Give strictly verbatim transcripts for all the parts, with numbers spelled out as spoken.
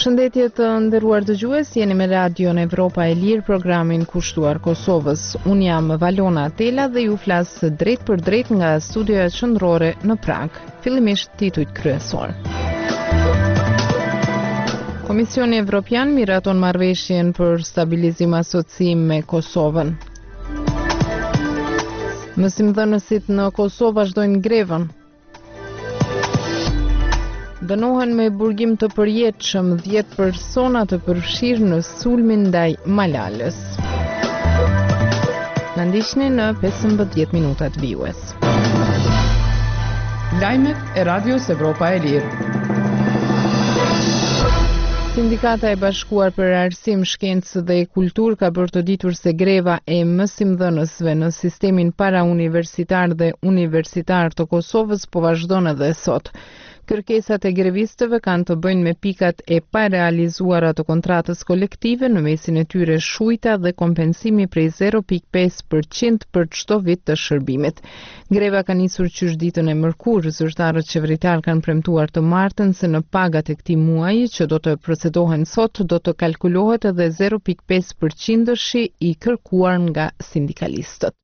Përshëndetje të nderuar dëgjues, jeni me Radion Evropa e Lirë, programin kushtuar Kosovës. Unë jam Valona Tela dhe ju flas drejt për drejt nga studioja qendrore në Prag. Fillimisht titujt kryesor. Komisioni Evropian miraton marrëveshjen për stabilizim asociim me Kosovën. Mësimdhënësit në Kosovë vazhdojnë grevën. Dënohen me burgim të përjetshëm dhjetë persona të përfshirë në sulmin ndaj Malalës. Na ndiqni në pesëmbëdhjetë minutat vijues. Lajmet e Radios Evropa e Lirë. Sindikata e Bashkuar për Arsim, Shkencë dhe Kulturë ka bërë të ditur se greva e mësimdhënësve në sistemin parauniversitar dhe universitar të Kosovës po vazhdon edhe sot. Kërkesat e grevistëve kanë të bëjnë me pikat e parealizuara të kontratës kolektive, në mesin e tyre shujta dhe kompensimi prej zero pikë pesë përqind për çdo vit të shërbimit. Greva ka nisur qysh ditën e mërkurë, zyrtarët qeveritar kanë premtuar të martën se në pagat e këtij muaji që do të procedohen sot do të kalkulohet edhe zero pikë pesë përqindëshi i kërkuar nga sindikalistët.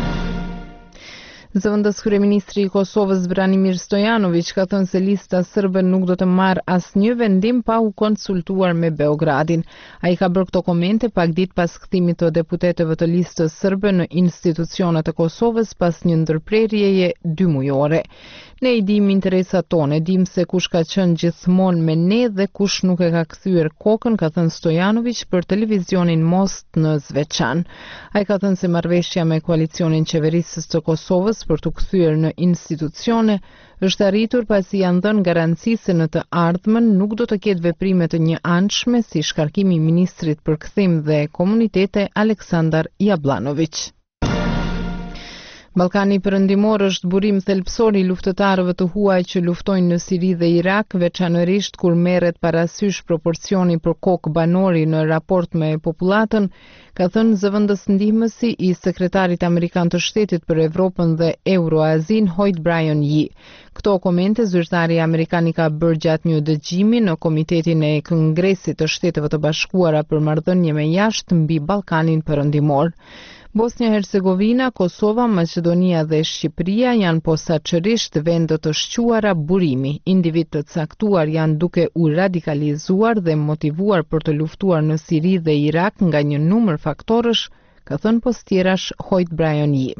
Zëvendës kryeministri i Kosovës Branimir Stojanović ka thënë se lista sërbe nuk do të marrë asnjë vendim pa u konsultuar me Beogradin. Ai ka bërë këto komente pak ditë pas kthimit të deputetëve të listës sërbe në institucionet e Kosovës pas një ndërprerjeje dy mujore. Ne i dim interesat tonë, dim se kush ka qenë gjithmonë me ne dhe kush nuk e ka kthyer kokën, ka thënë Stojanović për televizionin Most në Zveçan. Ai ka thënë se marrëveshja me koalicionin qeverisës të Kosovës për të kthyer në institucione është arritur pasi janë dhënë garanci se në të ardhmen nuk do të ketë veprime të njëanshme si shkarkimi i ministrit për kthim dhe komunitete Aleksandar Jablanović. Ballkani Perëndimor është burim thelbësor i luftëtarëve të huaj që luftojnë në Siri dhe Irak, veçanërisht kur merret parasysh proporcioni për kokë banori në raport me popullatën, ka thënë zëvendës ndihmësi i sekretarit amerikan të shtetit për Evropën dhe Euroazin, Hoyt Bryan Yee. Këto komente zyrtari amerikan i ka bërë gjatë një dëgjimi në Komitetin e Kongresit të Shteteve të Bashkuara për marrëdhënie me jashtë mbi Ballkanin Perëndimor. Bosnia-Hercegovina, Kosova, Maqedonia dhe Shqipëria janë posaçërisht vende të shquara burimi. Individ të caktuar janë duke u radikalizuar dhe motivuar për të luftuar në Siri dhe Irak nga një numër faktorësh, ka thënë postierash Hoyt Bryan Yee.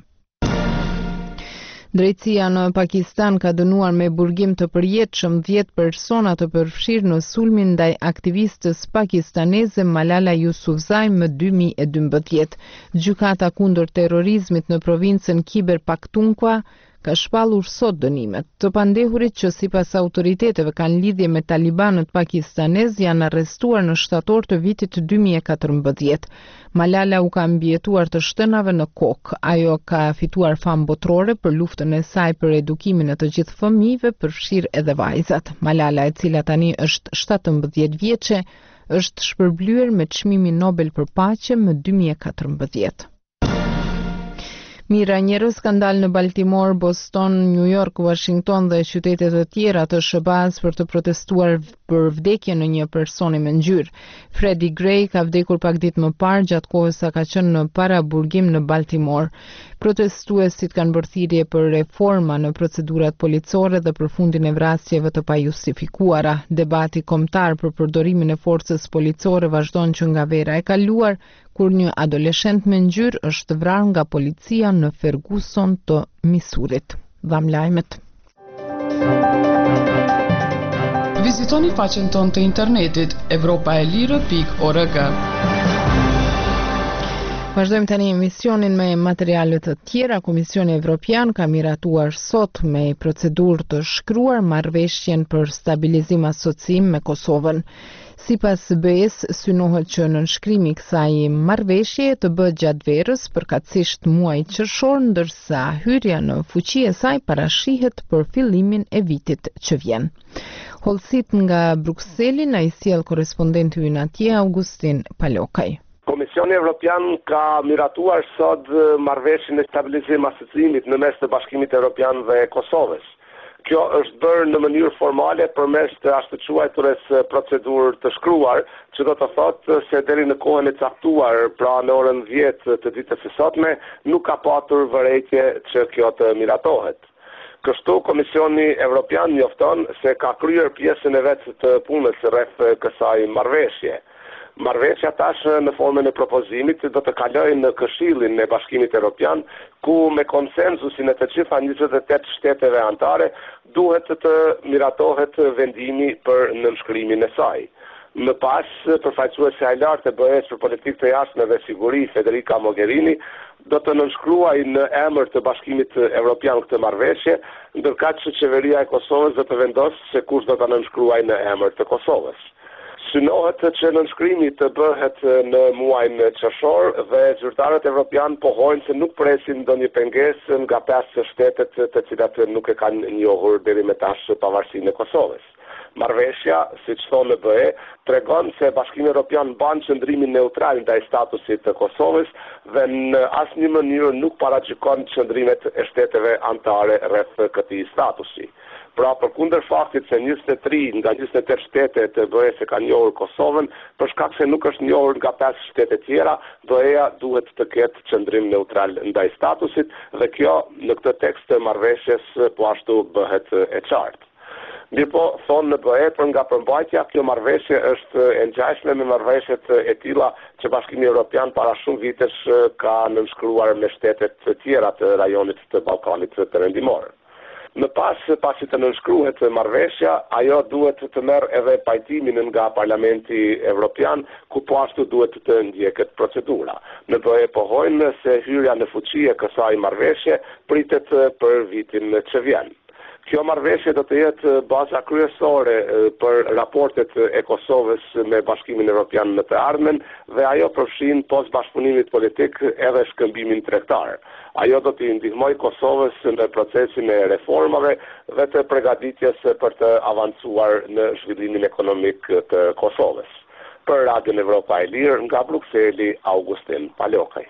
Drejtësia në Pakistan ka dënuar me burgim të përjetshëm dhjetë persona të përfshirë në sulmin ndaj aktivistës pakistaneze Malala Yousafzai më dy mijë e dymbëdhjetë. Gjykata kundër terrorizmit në provincën Khyber Pakhtunkhwa ka shpallur sot dënimet. Të pandehurit që sipas autoriteteve kanë lidhje me talibanët pakistanez janë arrestuar në shtator të vitit dy mijë e katërmbëdhjetë. Malala u ka mbijetuar të shtënave në kokë. Ajo ka fituar famë botërore për luftën e saj për edukimin e të gjithë fëmijëve, përfshirë edhe vajzat. Malala, e cila tani është shtatëmbëdhjetë vjeçe, është shpërblyer me çmimin Nobel për paqe më dy mijë e katërmbëdhjetë. Mira njerëz kanë dalë në Baltimore, Boston, New York, Washington dhe qytete të tjera të S B A-s për të protestuar për vdekjen e një personi me ngjyrë. Freddie Gray ka vdekur pak ditë më parë gjatë kohës sa ka qenë në paraburgim në Baltimore. Protestuesit kanë bërë thirrje për reforma në procedurat policore dhe për fundin e vrasjeve të pajustifikuara. Debati kombëtar për përdorimin e forcës policore vazhdon që nga vera e kaluar, kur një adoleshent me ngjyrë është vrarë nga policia në Ferguson të Misurit. Dham lajmet. Vizitoni faqen tonë të internetit evropaelire pikë org. Vazhdojmë tani emisionin me materiale të tjera. Komisioni Evropian ka miratuar sot me procedurë të shkruar marrëveshjen për stabilizim asociim me Kosovën. Sipas B E-s, synohet që nënshkrimi i kësaj marrëveshje të bëhet gjatë verës, përkatësisht muajit qershor, ndërsa hyrja në fuqi e saj parashihet për fillimin e vitit që vjen. Hollësit nga Brukseli na i sjell korrespondenti ynë atje, Augustin Palokaj. Komisioni Evropian ka miratuar sot marrëveshjen e stabilizim asociimit në mes të Bashkimit Evropian dhe Kosovës. Kjo është bërë në mënyrë formale përmes të ashtu quajturës procedurë të shkruar, që do të thotë se deri në kohën e caktuar, pra në orën dhjetë të ditës së sotme, nuk ka patur vërejtje që kjo të miratohet. Kështu Komisioni Evropian njofton se ka kryer pjesën e vet të punës rreth kësaj marrëveshje. Marrëveshja tash në formën e propozimit do të kalojë në Këshillin e Bashkimit Evropian, ku me konsenzusin e të gjitha njëzet e tetë shteteve anëtare duhet të miratohet vendimi për nënshkrimin e saj. Më pas, përfaqësuesja e lartë e B E-s për politikë të jashtme dhe siguri, Federica Mogherini, do të nënshkruaj në emër të Bashkimit Evropian këtë marrëveshje, ndërkaq që qeveria e Kosovës do të vendosë se kush do të nënshkruaj në emër të Kosovës. Synohet që nënshkrimi të bëhet në muajin qershor dhe zyrtarët evropian pohojnë se nuk presin ndonjë pengesë nga pesë shtetet të cilat nuk e kanë njohur deri më tash pavarësinë e Kosovës. Marrëveshja, siç thonë B E, tregon se Bashkimi Evropian ban qëndrimin neutral ndaj statusit të Kosovës dhe në asnjë mënyrë nuk paragjykon qëndrimet e shteteve anëtare rreth këtij statusi. Pra, përkundër faktit se njëzet e tri nga njëzet e tetë shtete të B E-s e kanë njohur Kosovën, për shkak se nuk është njohur nga pesë shtete tjera, B E-ja duhet të ketë qëndrim neutral ndaj statusit dhe kjo në këtë tekst të marrëveshjes po ashtu bëhet e qartë. Mirëpo, thonë në B E, për nga përmbajtja, kjo marrëveshje është e ngjashme me marrëveshjet e tilla që Bashkimi Evropian para shumë vitesh ka nënshkruar me shtetet të tjera të rajonit të Ballkanit Perëndimor. Më pas, pasi të nënshkruhet marrëveshja, ajo duhet të merr edhe pajtimin nga Parlamenti Evropian, ku po ashtu duhet të ndjeket procedura. Në B E pohojnë se hyrja në fuqi e kësaj marrëveshje pritet për vitin që vjen. Kjo marrëveshje do të jetë baza kryesore për raportet e Kosovës me Bashkimin Evropian në të ardhmen dhe ajo përfshin post bashkëpunimit politik edhe shkëmbimin tregtar. Ajo do t'i ndihmojë Kosovës në procesin e reformave dhe të përgatitjes për të avancuar në zhvillimin ekonomik të Kosovës. Për Radion Evropa e Lirë, nga Brukseli, Augustin Palokaj.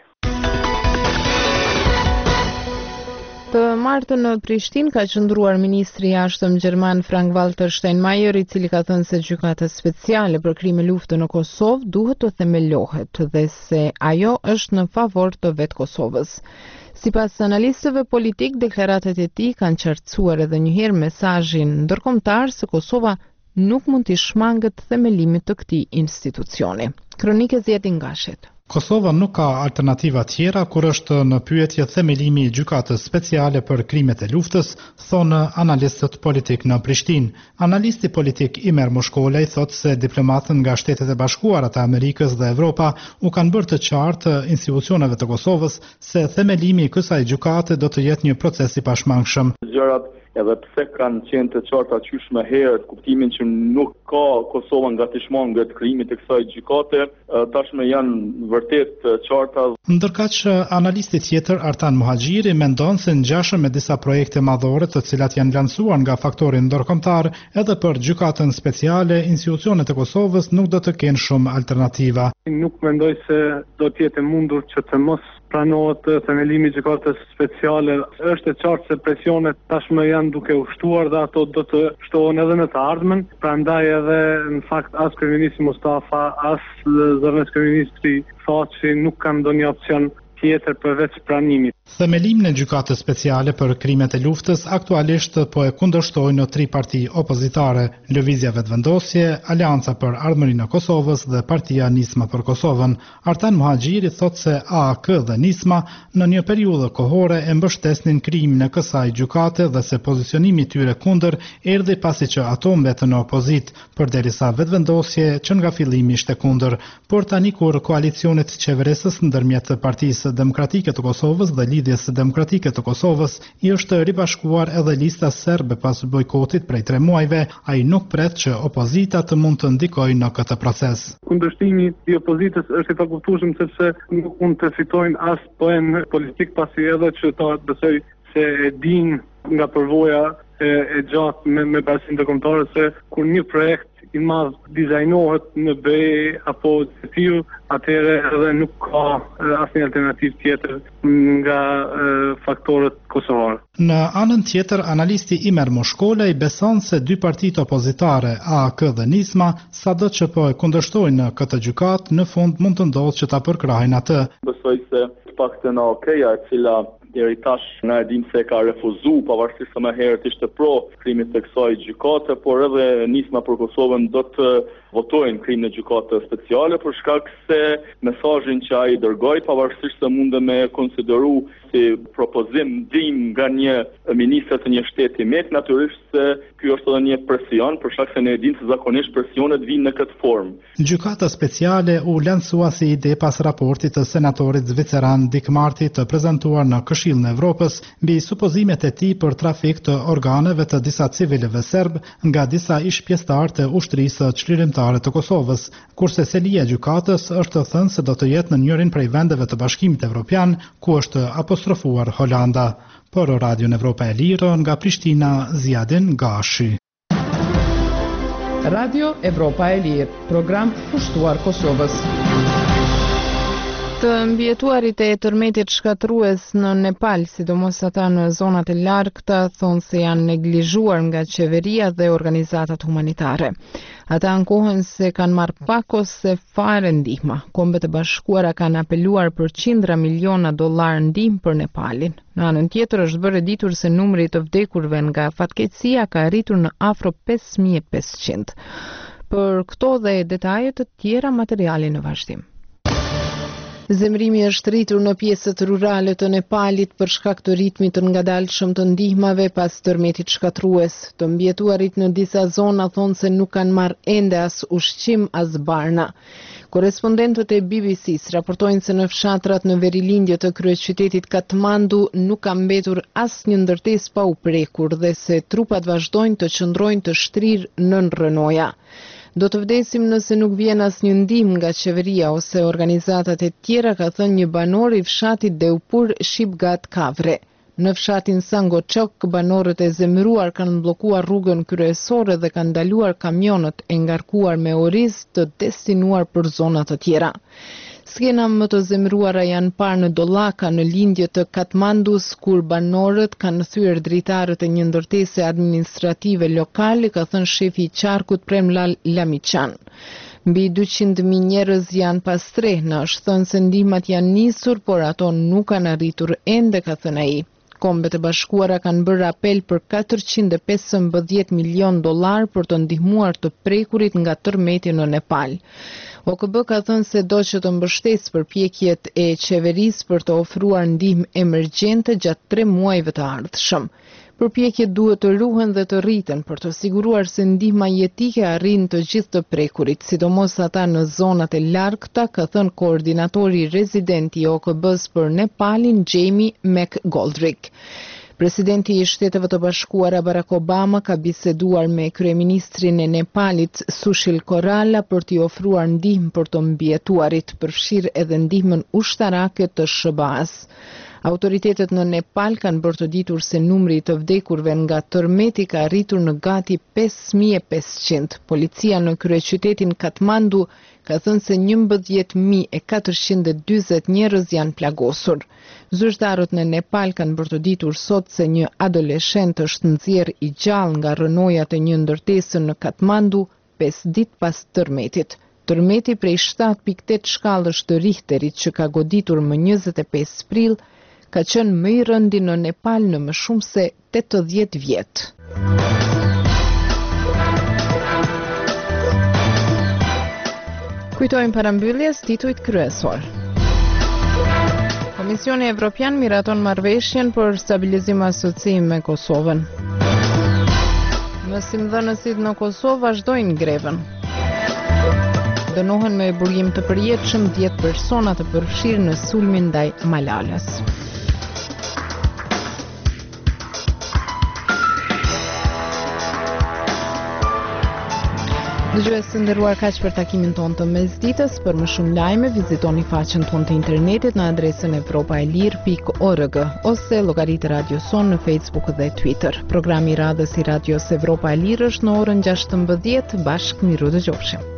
Të martën në Prishtinë ka qëndruar ministri i jashtëm gjerman Frank-Walter Steinmeier, i cili ka thënë se gjykata speciale për krime lufte në Kosovë duhet të themelohet dhe se ajo është në favor të vetë Kosovës. Sipas analistëve politik, deklaratat e tij kanë qartësuar edhe një herë mesazhin ndërkombëtar se Kosova nuk mund të shmangët themelimin të këtij institucioni. Kronike Zjetin Gashet. Kosova nuk ka alternativa tjera kur është në pyetje themelimi i gjykatës speciale për krimet e luftës, thonë analistët politik në Prishtinë. Analisti politik Imer Moshkolej thotë se diplomatët nga Shtetet e Bashkuara të Amerikës dhe Evropa u kanë bërë të qartë institucioneve të Kosovës se themelimi i kësaj gjykate do të jetë një proces i pashmangshëm. Gjërat edhe pse kanë qenë të qarta qysh më herët, kuptimin që nuk ka Kosova nga të shmangët krimit e kësaj gjykate, tashmë janë vërtet të qarta. Ndërkaq analisti tjetër Artan Muhaxhiri mendon se ngjashëm me disa projekte madhore të cilat janë lancuar nga faktori ndërkombëtar, edhe për gjykatën speciale, institucionet e Kosovës nuk do të kenë shumë alternativa. Nuk mendoj se do të jetë mundur që të mos pranohet themelimi i gjykatës speciale. Është e qartë se presionet tashmë janë duke u shtuar dhe ato do të shtohen edhe në të ardhmen. Prandaj edhe në fakt as kryeministri Mustafa, as zëvendës kryeministri Thaçi nuk kanë ndonjë opsion tjetër përveç pranimit. Themelimin e gjykatës speciale për krimet e luftës aktualisht po e kundërshtojnë tri parti opozitare, Lëvizja Vetëvendosje, Aleanca për Ardhmërinë e Kosovës dhe Partia Nisma për Kosovën. Artan Muhaxhiri thotë se A A K dhe Nisma në një periudhë kohore e mbështesnin krimin e kësaj gjykate dhe se pozicionimi i tyre kundër erdhi pasi që ato mbetën në opozit, përderisa Vetëvendosje që nga fillimi ishte kundër. Por tani kur koalicionit qeverisës ndërmjet Partisë Demokratike të Kosovës dhe Lidhjes Demokratike të Kosovës i është ribashkuar edhe lista serbe pas bojkotit prej tre muajve, ai nuk pret që opozita të mund të ndikojë në këtë proces. Kundërshtimi i opozitës është i pakuptueshëm sepse nuk mund të fitojnë as poen politik, pasi edhe që ta besoj se e din nga përvoja e, e gjatë me, me basinë ndërkombëtare se kur një projekt i madh dizajnohet në B apo të tillë, atëherë edhe nuk ka asnjë alternativë tjetër nga e, faktorët kosovar. Në anën tjetër, analisti Imer Moshkolej beson se dy partitë opozitare, A K dhe Nisma, sado që po e kundërshtojnë këtë gjykatë, në fund mund të ndodhë që ta përkrahin atë. Besoj se të paktën A K-ja, e cila deri tash na e dim se ka refuzu, pavarësisht se më herët ishte pro krimit të kësaj gjykate, por edhe Nisma për Kosovën do të votojnë krimin e gjykatës speciale për shkak se mesazhin që ai dërgoi, pavarësisht se mundë me konsideru si propozim ndim nga një ministër të një shteti mek, natyrisht se ky është edhe një presion, për shkak se ne e dimë se zakonisht presionet vinë në këtë formë. Gjykata speciale u lansua si ide pas raportit të senatorit zviceran Dick Marty të prezantuar në Këshillin e Evropës mbi supozimet e tij për trafik të organeve të disa civilëve serb nga disa ish-pjesëtar të ushtrisë çlirimtare të Kosovës, kurse selia e gjykatës është të thënë se do të jetë në njërin prej vendeve të Bashkimit Evropian ku është apostrofuar Holanda. Për Radio Evropa e Lirë nga Prishtina, Zjadin Gashi. Radio Evropa e Lirë, program kushtuar Kosovës. Të mbjetuarit e tërmetit shkatrues në Nepal, sidomos ata në zonat e largëta, thonë se janë neglizhuar nga qeveria dhe organizatat humanitare. Ata ankohen se kanë marrë pak ose fare ndihma. Kombet e Bashkuara kanë apeluar për qindra miliona dollar ndihmë për Nepalin. Në anën tjetër është bërë ditur se numri të vdekurve nga fatkeqësia ka arritur në afro pesë mijë e pesëqind. Për këto dhe detajet të tjera, materiali në vazhdim. Zemrimi është rritur në pjesët rurale të Nepalit për shkak të ritmit të ngadalshëm të ndihmave pas tërmetit shkatrues. Të mbjetuarit në disa zona thonë se nuk kanë marrë ende as ushqim as barna. Korespondentët e B B C-s raportojnë se në fshatrat në verilindje të kryeqytetit Katmandu nuk ka mbetur asnjë ndërtesë pa u prekur dhe se trupat vazhdojnë të qëndrojnë të shtrirë nën rënoja. Do të vdesim nëse nuk vjen asnjë ndihmë nga qeveria ose organizatat e tjera, ka thënë një banor i fshatit Deupur Shipgat Kavre. Në fshatin Sangochok, banorët e zemëruar kanë bllokuar rrugën kryesore dhe kanë ndaluar kamionët e ngarkuar me oriz të destinuar për zona të tjera. Skena më të zemëruara janë parë në Dollaka në lindje të Katmandus, kur banorët kanë thyer dritarët e një ndërtese administrative lokale, ka thënë shefi i qarkut Premlal Lamichan. Mbi dyqind mijë njerëz janë pas trehë, është thënë se ndihmat janë nisur, por ato nuk kanë arritur ende, ka thënë ai. Kombet e Bashkuara kanë bërë apel për katërqind e pesëmbëdhjetë milion dollar për të ndihmuar të prekurit nga tërmeti në Nepal. O K B ka thënë se do që të mbështesë përpjekjet e qeverisë për të ofruar ndihmë emergjente gjatë tre muajve të ardhshëm. Përpjekjet duhet të ruhen dhe të rriten për të siguruar se ndihma jetike arrin të gjithë të prekurit, sidomos ata në zonat e largëta, ka thënë koordinatori rezident i O K B-s për Nepalin, Jamie McGoldrick. Presidenti i Shteteve të Bashkuara Barack Obama ka biseduar me kryeministrin e Nepalit Sushil Koirala për t'i ofruar ndihmë për të mbjetuarit, përfshirë edhe ndihmën ushtarake të S B A-s. Autoritetet në Nepal kanë bërë të ditur se numri të vdekurve nga tërmeti ka arritur në gati pesë mijë e pesëqind. Policia në kryeqytetin Katmandu ka thënë se njëmbëdhjetë mijë e katërqind e dyzet njerëz janë plagosur. Zyrtarët në Nepal kanë bërë të ditur sot se një adoleshent është nxjerrë i gjallë nga rënojat e një ndërtese në Katmandu pesë ditë pas tërmetit. Tërmeti prej shtatë pikë tetë shkallësh të Richterit që ka goditur më njëzet e pesë prill ka qenë më i rëndi në Nepal në më shumë se tetëdhjetë vjet. Kujtojmë parambyljes titujt kryesor. Komisioni Evropian miraton marrëveshjen për stabilizim asocim me Kosovën. Mësimdhënësit në Kosovë vazhdojnë grevën. Dënohen me burgim të përjetshëm dhjetë persona të përfshirë në sulmin ndaj Malalës. Dëgjues të nderuar, kaq për takimin tonë të mesditës. Për më shumë lajme, vizitoni faqen tonë të internetit në adresën europa e lirë pikë org ose llogaritë Radio Son në Facebook dhe Twitter. Programi i radhës i Radios Evropa e Lirë është në orën gjashtëmbëdhjetë. Bashkë miru dëgjofshim.